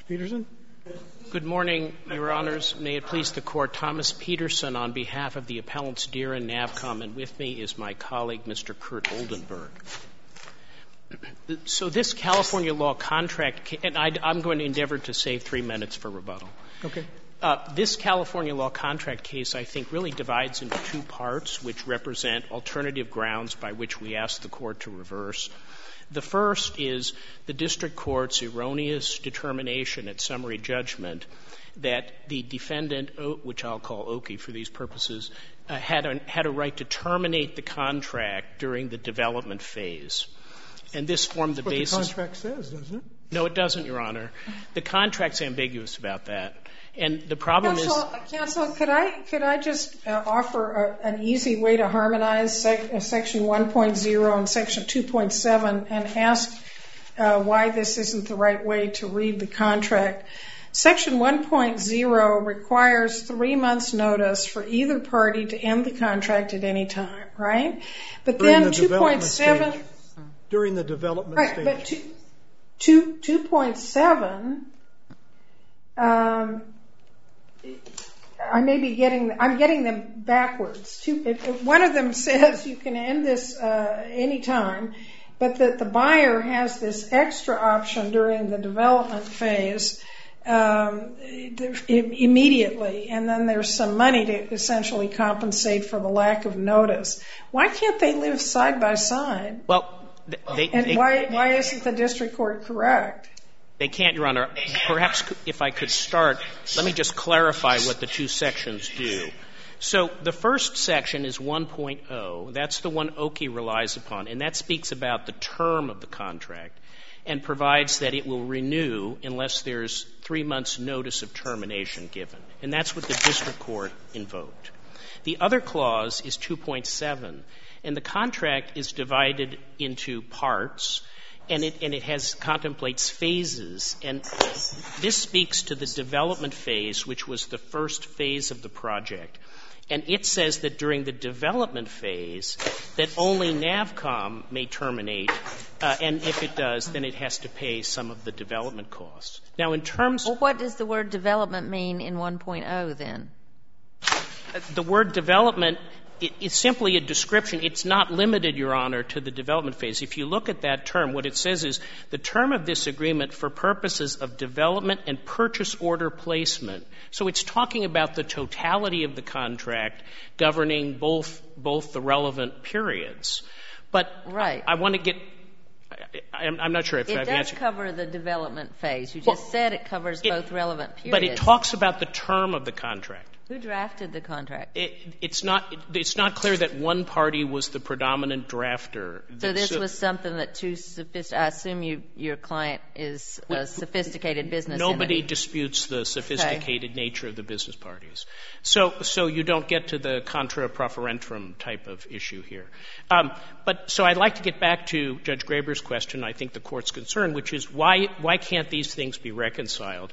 Peterson? Good morning, Your Honors. May it please the Court, Thomas Peterson on behalf of the appellants Deere and Navcom, and with me is my colleague, Mr. Kurt Oldenburg. So this California law contract, and I'm going to endeavor to save 3 minutes for rebuttal. Okay. This California law contract case, I think, really divides into two parts, which represent alternative grounds by which we ask the Court to reverse. The first is the district court's erroneous determination at summary judgment that the defendant, which I'll call Oki for these purposes, had a right to terminate the contract during the development phase. And this formed the basis. What the contract says, doesn't it? No, it doesn't, Your Honor. The contract's ambiguous about that. And the problem Counsel, could I just offer an easy way to harmonize Section 1.0 and Section 2.7 and ask why this isn't the right way to read the contract? Section 1.0 requires 3 months' notice for either party to end the contract at any time, right? But then 2.7... During the development stage. Right, but 2.7... I'm getting them backwards. One of them says you can end this any time, but that the buyer has this extra option during the development phase immediately, and then there's some money to essentially compensate for the lack of notice. Why can't they live side by side? Well, why isn't the district court correct? They can't, Your Honor. Perhaps if I could start, let me just clarify what the two sections do. So the first section is 1.0. That's the one Oki relies upon, and that speaks about the term of the contract and provides that it will renew unless there's 3 months' notice of termination given. And that's what the district court invoked. The other clause is 2.7, and the contract is divided into parts, and it contemplates phases. And this speaks to the development phase, which was the first phase of the project. And it says that during the development phase that only Navcom may terminate, and if it does, then it has to pay some of the development costs. Now, in terms of... Well, what does the word development mean in 1.0 then? The word development is simply a description. It's not limited, Your Honor, to the development phase. If you look at that term, what it says is the term of this agreement for purposes of development and purchase order placement. So it's talking about the totality of the contract governing both the relevant periods. But right. I want to get — I'm not sure if I've answered. It does cover the development phase. You just said it covers both relevant periods. But it talks about the term of the contract. Who drafted the contract? It's not clear that one party was the predominant drafter. So this was something that I assume your client is a sophisticated business Nobody entity. disputes the sophisticated nature of the business parties. So you don't get to the contra proferentum type of issue here. So I'd like to get back to Judge Graber's question, I think the Court's concern, which is why can't these things be reconciled?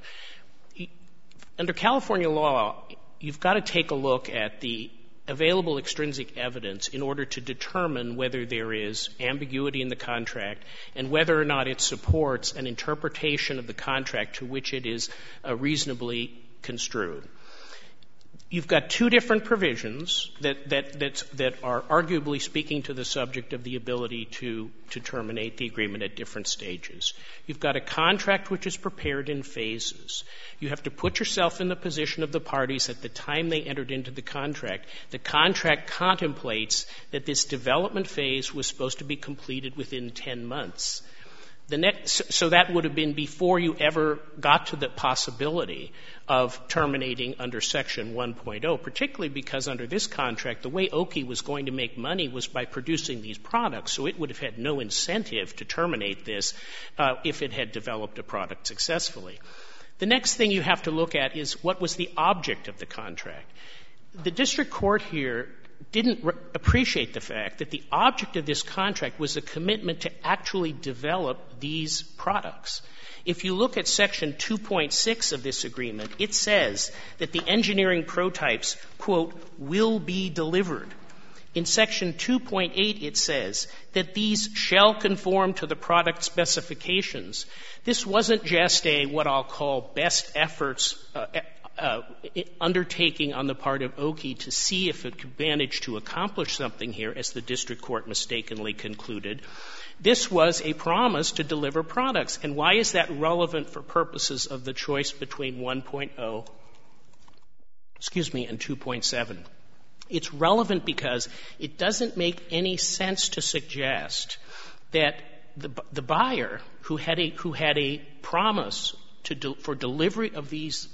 Under California law, you've got to take a look at the available extrinsic evidence in order to determine whether there is ambiguity in the contract and whether or not it supports an interpretation of the contract to which it is reasonably construed. You've got two different provisions that are arguably speaking to the subject of the ability to terminate the agreement at different stages. You've got a contract which is prepared in phases. You have to put yourself in the position of the parties at the time they entered into the contract. The contract contemplates that this development phase was supposed to be completed within 10 months. So that would have been before you ever got to the possibility of terminating under Section 1.0, particularly because under this contract, the way Oki was going to make money was by producing these products, so it would have had no incentive to terminate this if it had developed a product successfully. The next thing you have to look at is what was the object of the contract. The district court here didn't appreciate the fact that the object of this contract was a commitment to actually develop these products. If you look at Section 2.6 of this agreement, it says that the engineering prototypes, quote, will be delivered. In Section 2.8, it says that these shall conform to the product specifications. This wasn't just a what I'll call best efforts undertaking on the part of Oki to see if it could manage to accomplish something here, as the district court mistakenly concluded. This was a promise to deliver products. And why is that relevant for purposes of the choice between 1.0, and 2.7? It's relevant because it doesn't make any sense to suggest that the buyer who had a promise for delivery of these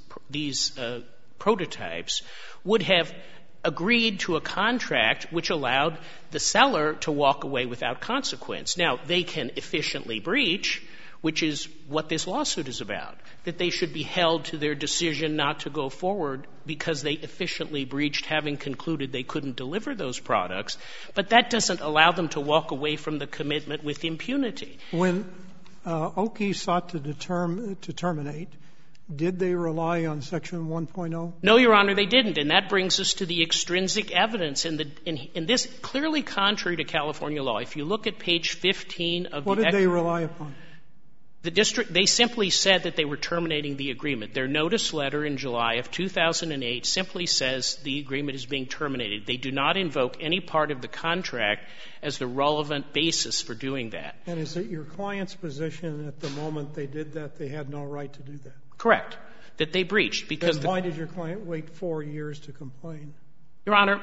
prototypes would have agreed to a contract which allowed the seller to walk away without consequence. Now, they can efficiently breach, which is what this lawsuit is about, that they should be held to their decision not to go forward because they efficiently breached, having concluded they couldn't deliver those products. But that doesn't allow them to walk away from the commitment with impunity. When Oki sought to terminate, did they rely on Section 1.0? No, Your Honor, they didn't. And that brings us to the extrinsic evidence. And this, clearly contrary to California law, if you look at page 15 of what did they rely upon? They simply said that they were terminating the agreement. Their notice letter in July of 2008 simply says the agreement is being terminated. They do not invoke any part of the contract as the relevant basis for doing that. And is it your client's position at the moment they did that they had no right to do that? Correct. That they breached. Because then why did your client wait 4 years to complain? Your Honor,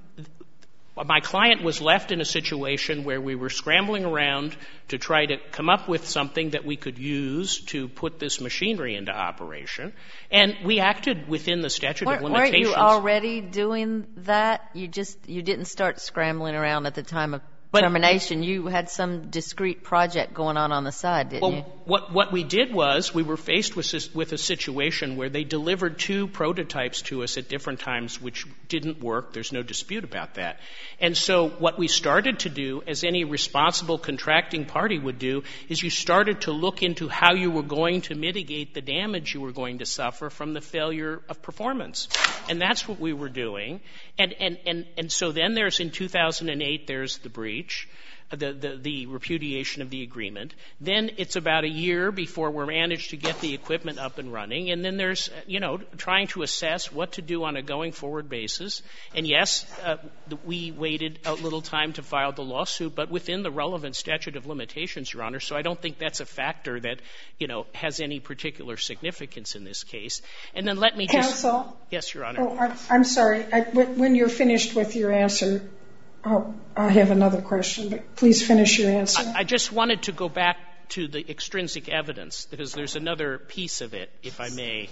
my client was left in a situation where we were scrambling around to try to come up with something that we could use to put this machinery into operation. And we acted within the statute of limitations. Weren't you already doing that? You didn't start scrambling around at the time of termination. You had some discrete project going on the side, didn't you? What we did was we were faced with a situation where they delivered 2 prototypes to us at different times, which didn't work. There's no dispute about that. And so what we started to do, as any responsible contracting party would do, is you started to look into how you were going to mitigate the damage you were going to suffer from the failure of performance. And that's what we were doing. And so then there's, in 2008, there's the breach, the repudiation of the agreement. Then it's about a year before we're managed to get the equipment up and running. And then there's, trying to assess what to do on a going forward basis. And yes, we waited a little time to file the lawsuit, but within the relevant statute of limitations, Your Honor. So I don't think that's a factor that, has any particular significance in this case. And then let me just... Counsel? Yes, Your Honor. Oh, I'm sorry. When you're finished with your answer, I have another question, but please finish your answer. I just wanted to go back to the extrinsic evidence, because there's another piece of it, if I may,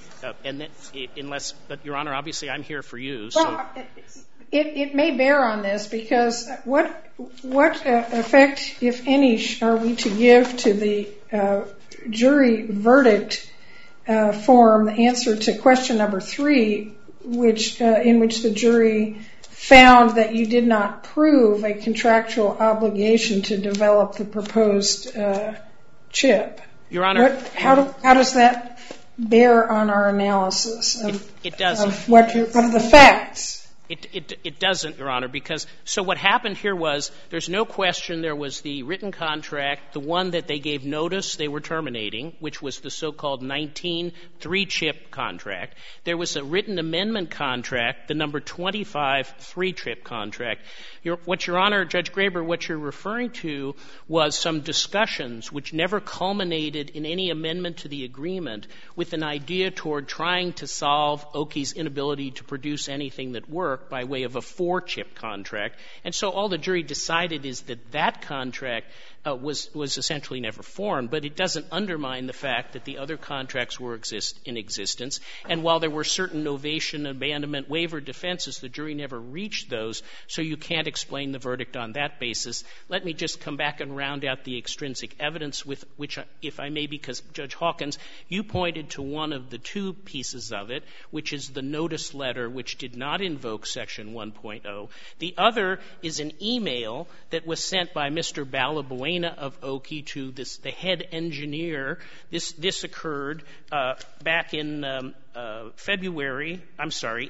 but Your Honor, obviously I'm here for you. So. Well, it may bear on this, because what effect, if any, are we to give to the jury verdict form, the answer to question number 3, in which the jury found that you did not prove a contractual obligation to develop the proposed chip? Your Honor, how does that bear on our analysis of, it doesn't. of what are the facts? It doesn't, Your Honor, because so what happened here was there's no question there was the written contract, the one that they gave notice they were terminating, which was the so-called 19 3-chip contract. There was a written amendment contract, the number 25 3-chip contract. What Your Honor, Judge Graber, what you're referring to was some discussions which never culminated in any amendment to the agreement with an idea toward trying to solve Oki's inability to produce anything that worked by way of a 4-chip contract. And so all the jury decided is that contract was essentially never formed, but it doesn't undermine the fact that the other contracts were in existence. And while there were certain novation, abandonment, waiver defenses, the jury never reached those, so you can't explain the verdict on that basis. Let me just come back and round out the extrinsic evidence, with which, if I may, because Judge Hawkins, you pointed to one of the 2 pieces of it, which is the notice letter, which did not invoke Section 1.0. The other is an email that was sent by Mr. Balabuena subpoena of Oki to the head engineer. This occurred back in February. I'm sorry,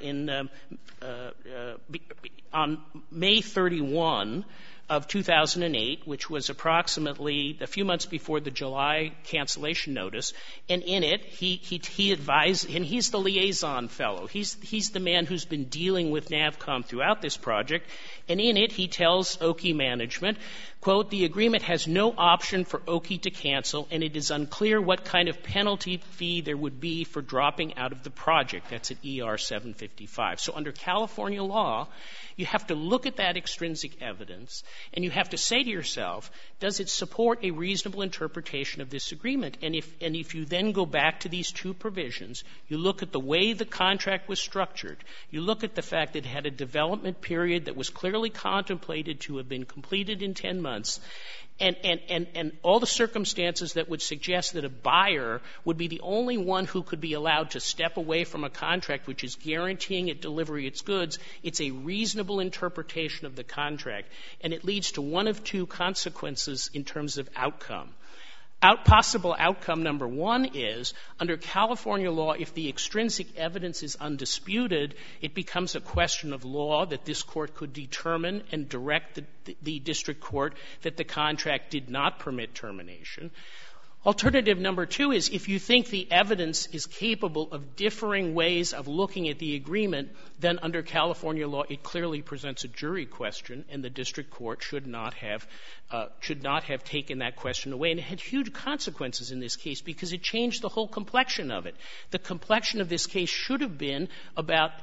on May 31 of 2008, which was approximately a few months before the July cancellation notice. And in it, he advised, and he's the liaison fellow. He's the man who's been dealing with NAVCOM throughout this project. And in it, he tells Oki management, quote, the agreement has no option for Oki to cancel, and it is unclear what kind of penalty fee there would be for dropping out of the project. That's at ER 755. So under California law, you have to look at that extrinsic evidence, and you have to say to yourself, does it support a reasonable interpretation of this agreement? And if you then go back to these two provisions, you look at the way the contract was structured, you look at the fact that it had a development period that was clearly contemplated to have been completed in 10 months, and all the circumstances that would suggest that a buyer would be the only one who could be allowed to step away from a contract which is guaranteeing it delivery its goods, it's a reasonable interpretation of the contract, and it leads to one of two consequences in terms of outcome. Possible outcome number one is, under California law, if the extrinsic evidence is undisputed, it becomes a question of law that this court could determine and direct the district court that the contract did not permit termination. Alternative number two is, if you think the evidence is capable of differing ways of looking at the agreement, then under California law it clearly presents a jury question, and the district court should not have taken that question away. And it had huge consequences in this case because it changed the whole complexion of it. The complexion of this case should have been about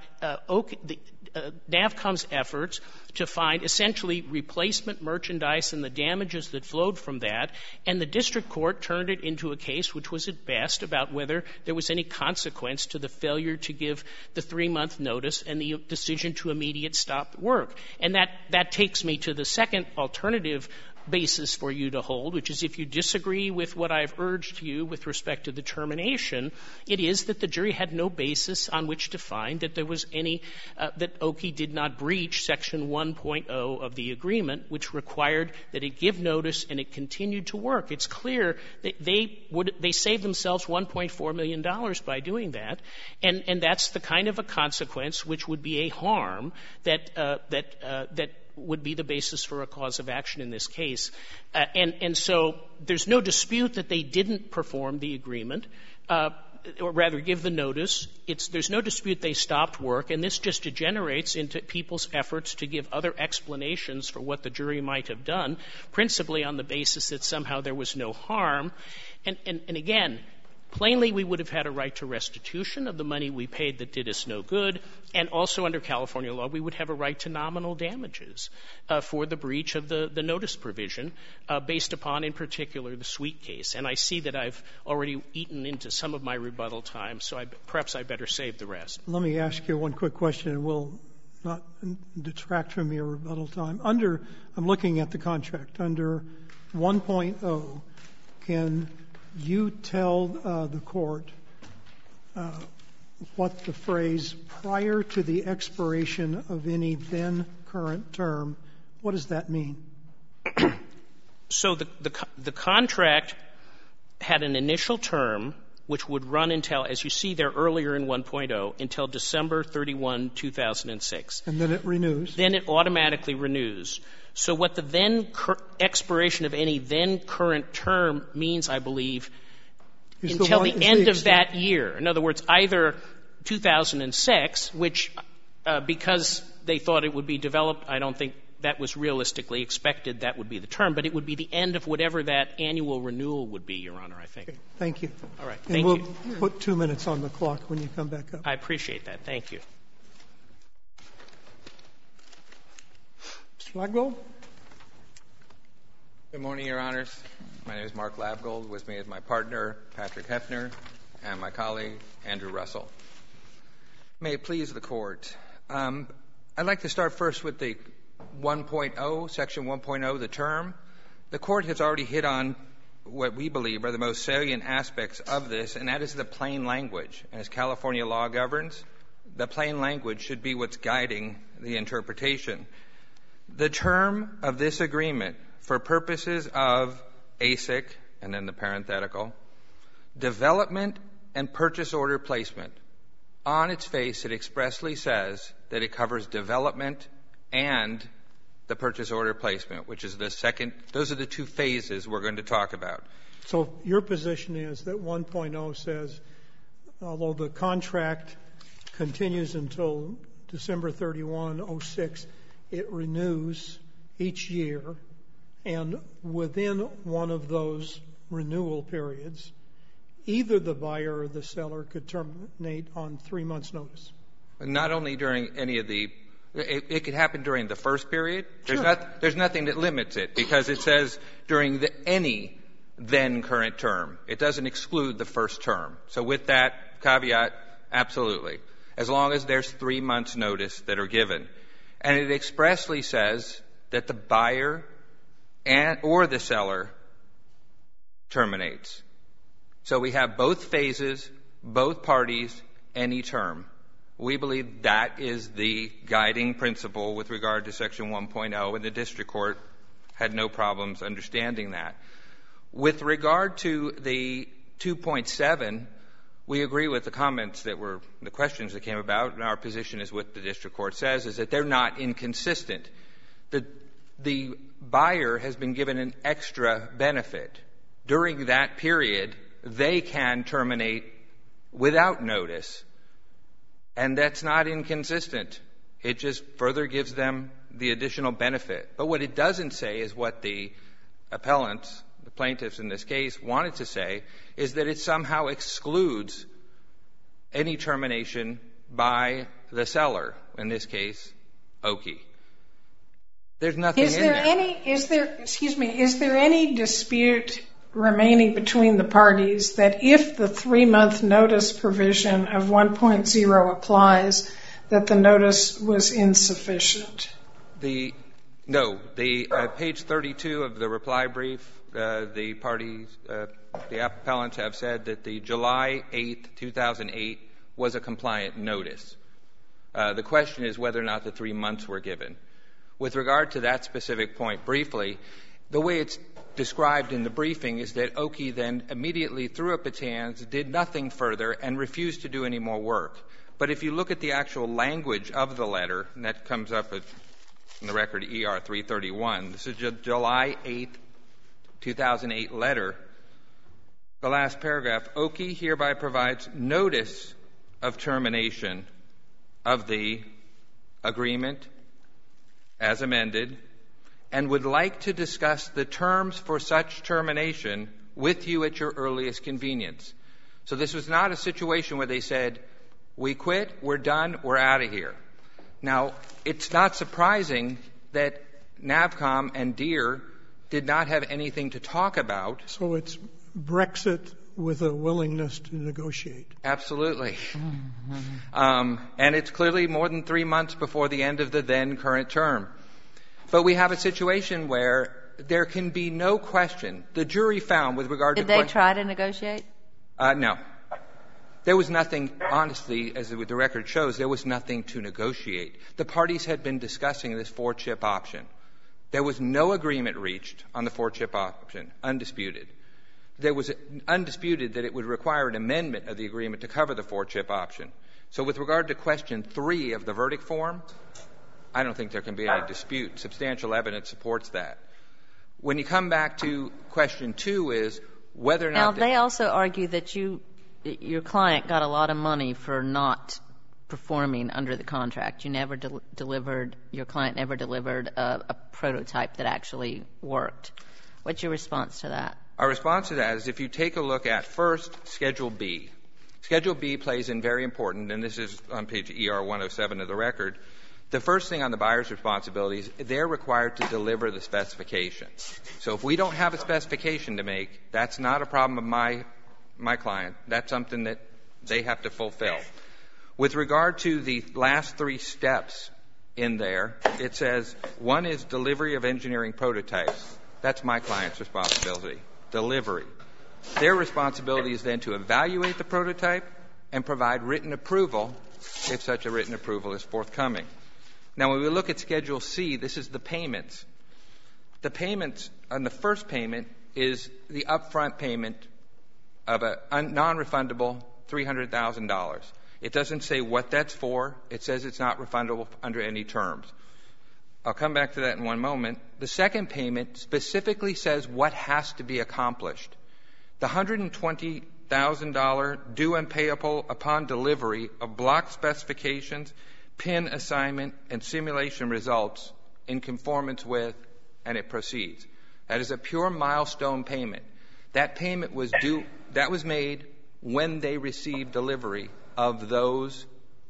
NAVCOM's efforts to find essentially replacement merchandise and the damages that flowed from that, and the district court turned it into a case which was at best about whether there was any consequence to the failure to give the 3-month notice and the decision to immediate stop work. And that takes me to the second alternative basis for you to hold, which is if you disagree with what I've urged you with respect to the termination, it is that the jury had no basis on which to find that there was any, that Oki did not breach Section 1.0 of the agreement, which required that it give notice and it continued to work. It's clear that they saved themselves $1.4 million by doing that, and that's the kind of a consequence which would be a harm that would be the basis for a cause of action in this case. And so there's no dispute that they didn't perform the agreement, or rather give the notice. There's no dispute they stopped work, and this just degenerates into people's efforts to give other explanations for what the jury might have done, principally on the basis that somehow there was no harm. And again, plainly, we would have had a right to restitution of the money we paid that did us no good, and also under California law, we would have a right to nominal damages for the breach of the notice provision based upon, in particular, the Sweet case. And I see that I've already eaten into some of my rebuttal time, so perhaps I better save the rest. Let me ask you one quick question, and we'll not detract from your rebuttal time. I'm looking at the contract. Under 1.0, can you tell the court what the phrase prior to the expiration of any then current term, what does that mean? So the contract had an initial term which would run until, as you see there earlier in 1.0, until December 31, 2006. And then it renews. Then it automatically renews. So what the then expiration of any then current term means, I believe, until the end of that year. In other words, either 2006, which because they thought it would be developed, I don't think that was realistically expected that would be the term, but it would be the end of whatever that annual renewal would be, Your Honor, I think. Okay. Thank you. All right. Thank you. And we'll put 2 minutes on the clock when you come back up. I appreciate that. Thank you. Mr. Labgold? Good morning, Your Honors. My name is Mark Labgold. With me is my partner, Patrick Hefner, and my colleague, Andrew Russell. May it please the Court. I'd like to start first with the 1.0, Section 1.0, the term. The Court has already hit on what we believe are the most salient aspects of this, and that is the plain language. And as California law governs, the plain language should be what's guiding the interpretation. The term of this agreement for purposes of ASIC, and then the parenthetical, development and purchase order placement. On its face, it expressly says that it covers development and the purchase order placement, which is the second. Those are the two phases we're going to talk about. So your position is that 1.0 says, although the contract continues until December 31, 06, it renews each year, and within one of those renewal periods, either the buyer or the seller could terminate on 3 months' notice. Not only during any of the, it could happen during the first period. Sure. There's nothing that limits it, because it says during any then current term. It doesn't exclude the first term. So with that caveat, absolutely. As long as there's 3 months' notice that are given. And it expressly says that the buyer or the seller terminates. So we have both phases, both parties, any term. We believe that is the guiding principle with regard to Section 1.0, and the district court had no problems understanding that. With regard to the 2.7, we agree with the comments that were, the questions that came about, and our position is what the district court says, is that they're not inconsistent. The buyer has been given an extra benefit. During that period, they can terminate without notice, and that's not inconsistent. It just further gives them the additional benefit. But what it doesn't say is what the appellants, the plaintiffs in this case, wanted to say, is that it somehow excludes any termination by the seller, in this case, Oki. There's nothing in there. Is there any dispute remaining between the parties that if the 3-month notice provision of 1.0 applies, that the notice was insufficient? No. Page 32 of the reply brief, the parties, the appellants have said that the July 8th, 2008 was a compliant notice. The question is whether or not the 3 months were given. With regard to that specific point, briefly, the way it's described in the briefing is that Oki then immediately threw up its hands, did nothing further, and refused to do any more work. But if you look at the actual language of the letter, and that comes up in the record ER 331, this is a July 8th, 2008 letter. The last paragraph, Oki hereby provides notice of termination of the agreement as amended, and would like to discuss the terms for such termination with you at your earliest convenience. So this was not a situation where they said, we quit, we're done, we're out of here. Now, it's not surprising that NAVCOM and Deere did not have anything to talk about. So it's Brexit with a willingness to negotiate. Absolutely. And it's clearly more than 3 months before the end of the then current term. But we have a situation where there can be no question. The jury found with regard to... Did they try to negotiate? No. There was nothing, honestly, as the record shows, there was nothing to negotiate. The parties had been discussing this 4-chip option. There was no agreement reached on the 4-chip option, undisputed. There was undisputed that it would require an amendment of the agreement to cover the 4-chip option. So with regard to question 3 of the verdict form, I don't think there can be any dispute. Substantial evidence supports that. When you come back to question 2 is whether or not... Now, they also argue that your client got a lot of money for not performing under the contract. You never delivered, your client never delivered a prototype that actually worked. What's your response to that? Our response to that is if you take a look at first Schedule B. Schedule B plays in very important, and this is on page ER 107 of the record. The first thing on the buyer's responsibilities, they're required to deliver the specification. So if we don't have a specification to make, that's not a problem of my client. That's something that they have to fulfill. With regard to the last 3 steps in there, it says 1 is delivery of engineering prototypes. That's my client's responsibility. Delivery. Their responsibility is then to evaluate the prototype and provide written approval if such a written approval is forthcoming. Now, when we look at Schedule C, this is the payments. the payments on the first payment is the upfront payment of a non-refundable $300,000. It doesn't say what that's for. It says it's not refundable under any terms. I'll come back to that in one moment. The second payment specifically says what has to be accomplished. The $120,000 due and payable upon delivery of block specifications, pin assignment, and simulation results in conformance with, and it proceeds. That is a pure milestone payment. That payment was due, that was made when they received delivery of those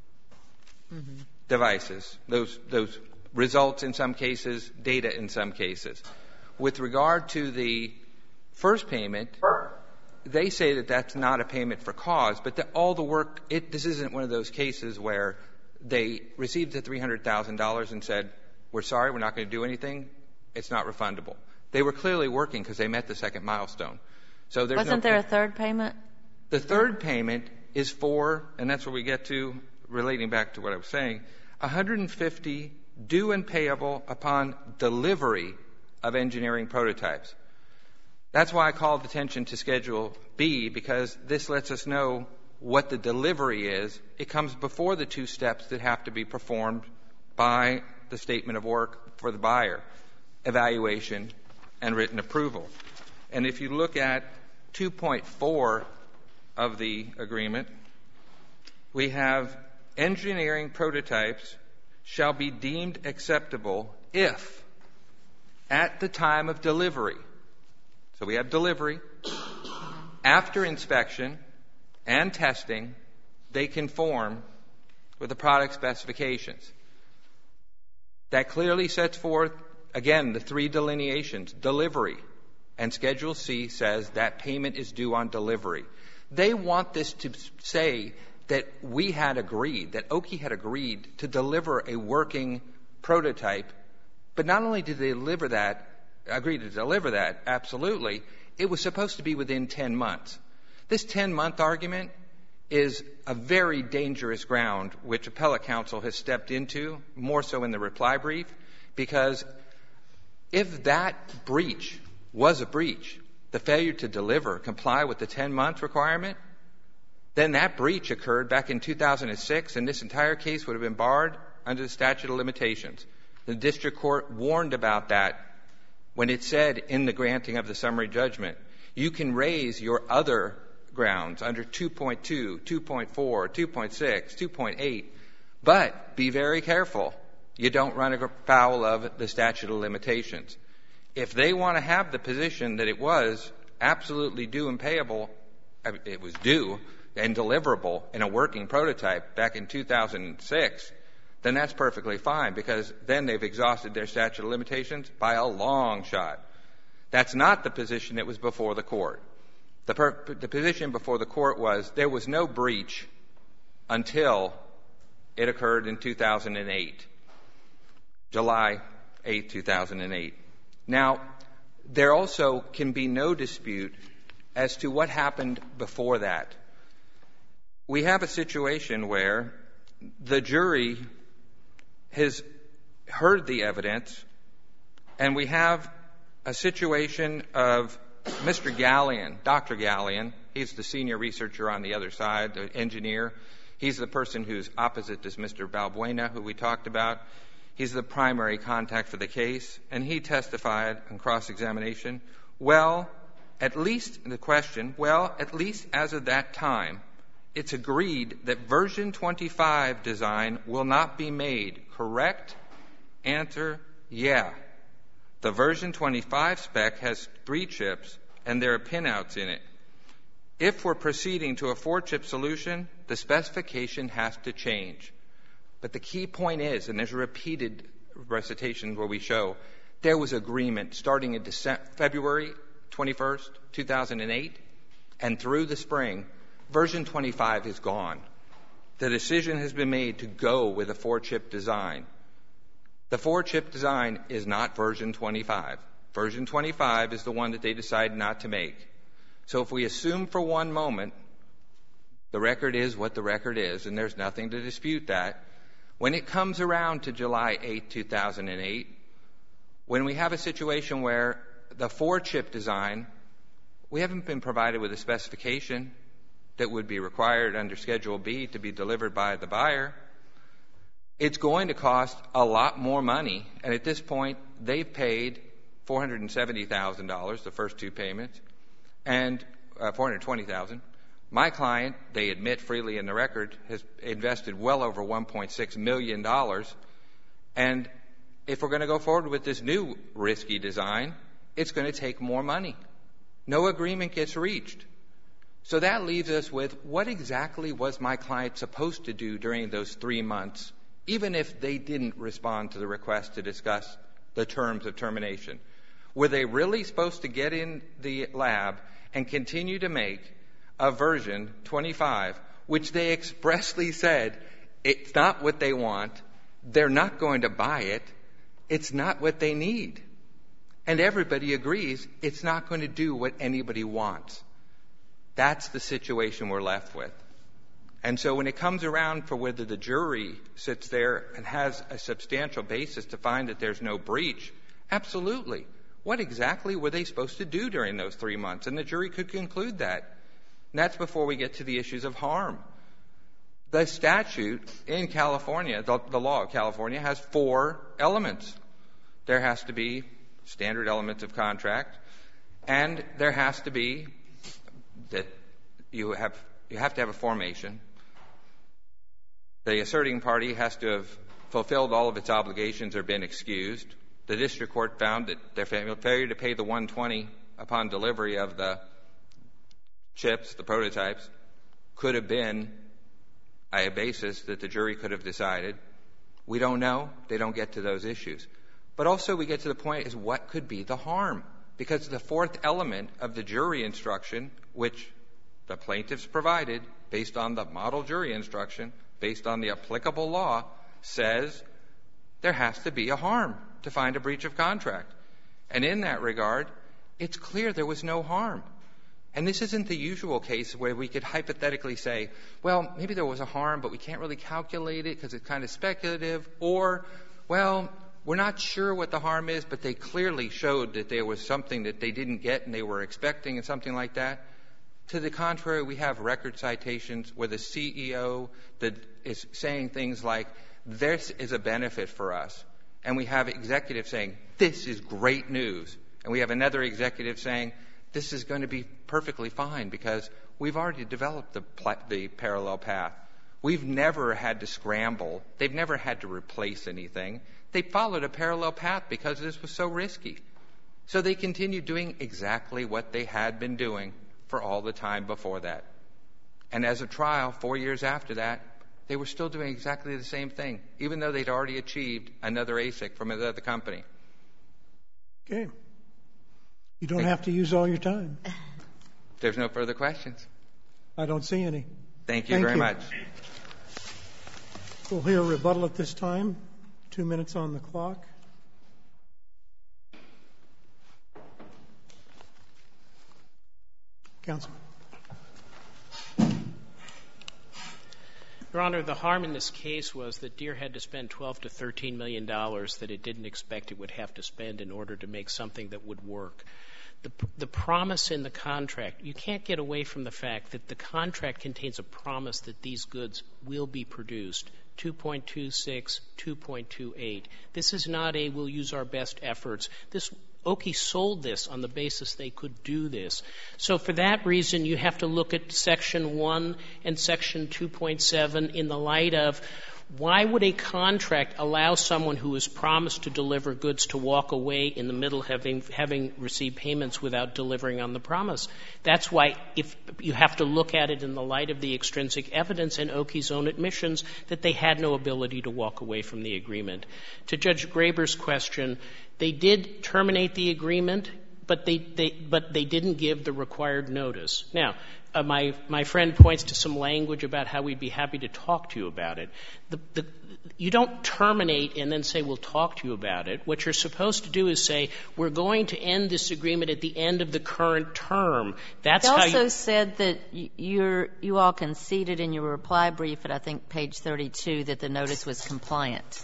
devices, those results in some cases, data in some cases. With regard to the first payment, they say that that's not a payment for cause, but that all the work, this isn't one of those cases where they received the $300,000 and said, we're sorry, we're not going to do anything, it's not refundable. They were clearly working because they met the second milestone. So there's Wasn't there a third payment? The third payment is for, and that's what we get to, relating back to what I was saying, $150 due and payable upon delivery of engineering prototypes. That's why I called attention to Schedule B, because this lets us know what the delivery is. It comes before the two steps that have to be performed by the statement of work for the buyer, evaluation and written approval. And if you look at 2.4 of the agreement, we have engineering prototypes shall be deemed acceptable if at the time of delivery, so we have delivery, after inspection and testing, they conform with the product specifications. That clearly sets forth, again, the three delineations, delivery, and Schedule C says that payment is due on delivery. They want this to say that we had agreed, that Oki had agreed to deliver a working prototype, but not only did they agree to deliver that, absolutely, it was supposed to be within 10 months. This 10-month argument is a very dangerous ground which appellate counsel has stepped into, more so in the reply brief, because if that breach was a breach, the failure to deliver, comply with the 10-month requirement, then that breach occurred back in 2006, and this entire case would have been barred under the statute of limitations. The district court warned about that when it said in the granting of the summary judgment, you can raise your other grounds under 2.2, 2.4, 2.6, 2.8, but be very careful. You don't run afoul of the statute of limitations. If they want to have the position that it was absolutely due and payable, it was due and deliverable in a working prototype back in 2006, then that's perfectly fine, because then they've exhausted their statute of limitations by a long shot. That's not the position that was before the court. The position before the court was there was no breach until it occurred in 2008, July 8, 2008. Now, there also can be no dispute as to what happened before that. We have a situation where the jury has heard the evidence, and we have a situation of Mr. Gallion, Dr. Gallion. He's the senior researcher on the other side, the engineer. He's the person who's opposite this Mr. Balbuena, who we talked about. He's the primary contact for the case, and he testified on cross-examination. At least as of that time, it's agreed that version 25 design will not be made. Correct? Answer, yeah. The version 25 spec has 3 chips, and there are pinouts in it. If we're proceeding to a 4-chip solution, the specification has to change. But the key point is, and there's a repeated recitation where we show, there was agreement starting in February 21st, 2008, and through the spring, version 25 is gone. The decision has been made to go with a 4-chip design. The 4-chip design is not version 25. Version 25 is the one that they decided not to make. So if we assume for one moment the record is what the record is, and there's nothing to dispute that, when it comes around to July 8, 2008, When we have a situation where the 4-chip design, we haven't been provided with a specification that would be required under Schedule B to be delivered by the buyer, it's going to cost a lot more money. And at this point, they've paid $470,000, the first 2 payments, and $420,000. My client, they admit freely in the record, has invested well over $1.6 million. And if we're going to go forward with this new risky design, it's going to take more money. No agreement gets reached. So that leaves us with what exactly was my client supposed to do during those 3 months, even if they didn't respond to the request to discuss the terms of termination? Were they really supposed to get in the lab and continue to make a version 25, which they expressly said it's not what they want, they're not going to buy it, it's not what they need? And everybody agrees it's not going to do what anybody wants. That's the situation we're left with. And so when it comes around for whether the jury sits there and has a substantial basis to find that there's no breach, absolutely. What exactly were they supposed to do during those 3 months? And the jury could conclude that. And that's before we get to the issues of harm. The statute in California, the law of California, has 4 elements. There has to be standard elements of contract, and there has to be that you have to have a formation. The asserting party has to have fulfilled all of its obligations or been excused. The district court found that their failure to pay the $120 upon delivery of the chips, the prototypes, could have been a basis that the jury could have decided. We don't know. They don't get to those issues. But also we get to the point is what could be the harm? Because the 4th element of the jury instruction, which the plaintiffs provided based on the model jury instruction, based on the applicable law, says there has to be a harm to find a breach of contract. And in that regard, it's clear there was no harm. And this isn't the usual case where we could hypothetically say, well, maybe there was a harm, but we can't really calculate it because it's kind of speculative. Or, well, we're not sure what the harm is, but they clearly showed that there was something that they didn't get and they were expecting and something like that. To the contrary, we have record citations where the CEO that is saying things like, this is a benefit for us. And we have executives saying, this is great news. And we have another executive saying, this is going to be perfectly fine because we've already developed the parallel path. We've never had to scramble. They've never had to replace anything. They followed a parallel path because this was so risky. So they continued doing exactly what they had been doing for all the time before that. And as a trial, 4 years after that, they were still doing exactly the same thing, even though they'd already achieved another ASIC from another company. Okay. You don't have to use all your time. There's no further questions. I don't see any. Thank you very much. We'll hear a rebuttal at this time. 2 minutes on the clock. Counsel. Your Honor, the harm in this case was that Deere had to spend $12 to $13 million that it didn't expect it would have to spend in order to make something that would work. The promise in the contract, you can't get away from the fact that the contract contains a promise that these goods will be produced. 2.26, 2.28. This is not a we'll use our best efforts. Oki sold this on the basis they could do this. So for that reason, you have to look at Section 1 and Section 2.7 in the light of why would a contract allow someone who is promised to deliver goods to walk away in the middle having received payments without delivering on the promise? That's why if you have to look at it in the light of the extrinsic evidence and Oki's own admissions that they had no ability to walk away from the agreement. To Judge Graber's question, they did terminate the agreement, but they didn't give the required notice. Now, my friend points to some language about how we'd be happy to talk to you about it. You don't terminate and then say we'll talk to you about it. What you're supposed to do is say we're going to end this agreement at the end of the current term. That's how you... It also said that you all conceded in your reply brief at, I think, page 32, that the notice was compliant.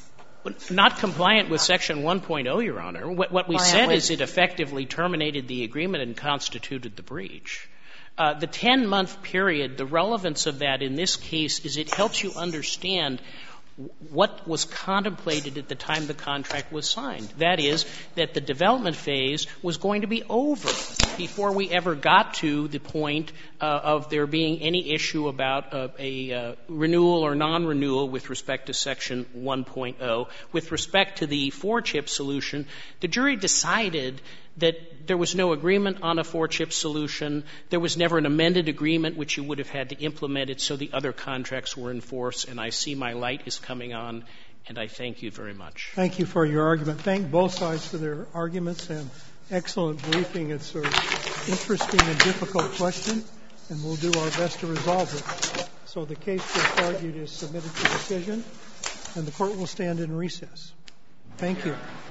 Not compliant with Section 1.0, Your Honor. What we said is it effectively terminated the agreement and constituted the breach. The 10-month period, the relevance of that in this case is it helps you understand what was contemplated at the time the contract was signed. That is, that the development phase was going to be over before we ever got to the point of there being any issue about a renewal or non-renewal with respect to Section 1.0. With respect to the 4-chip solution, the jury decided that there was no agreement on a 4-chip solution. There was never an amended agreement which you would have had to implement it, so the other contracts were in force. And I see my light is coming on, and I thank you very much. Thank you for your argument. Thank both sides for their arguments and excellent briefing. It's an interesting and difficult question, and we'll do our best to resolve it. So the case just argued is submitted for decision, and the court will stand in recess. Thank you.